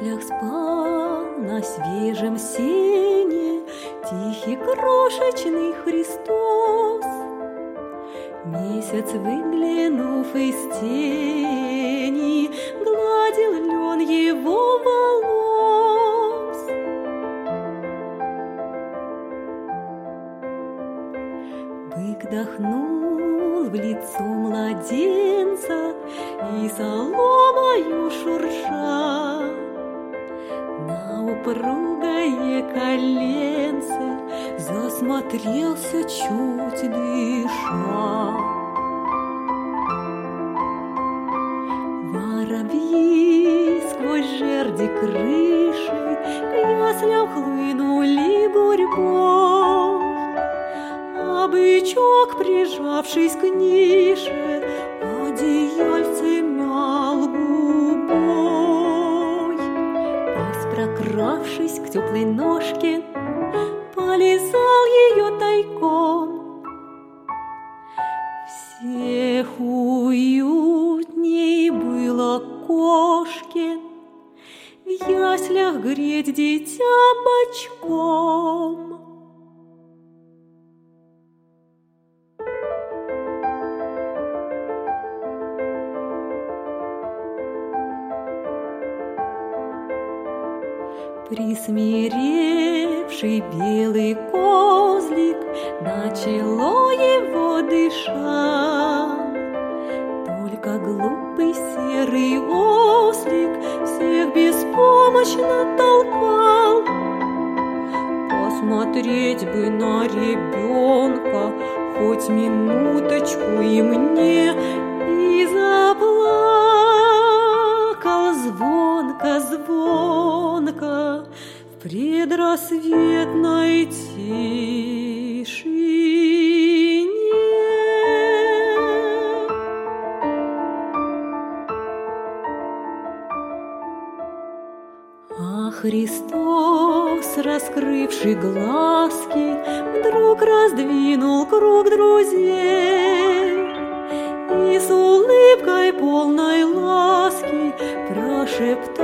яслях спал на свежем сене тихий крошечный Христос. Месяц, выглянув из тени, гладил лен его волос. Бык дохнул в лицо младенца и соломою шурша на упругое коленце засмотрелся, чуть дыша. Воробьи сквозь жерди крыши к яслям хлынули гурьбой, а бычок, прижавшись к нише, одеяльце мял губой. Пес, прокравшись к теплой ножке, полизал ее тайком. Всех уютней было кошке в яслях греть дитя бочком. Присмиревший белый козлик начало его дышать. Только глупый серый ослик всех беспомощно толкал. Посмотреть бы на ребенка хоть минуточку и мне, и заплакал звонко, звонко в предрассветной тишине. А Христос, раскрывший глазки, вдруг раздвинул круг друзей и с улыбкой полной ласки прошептал: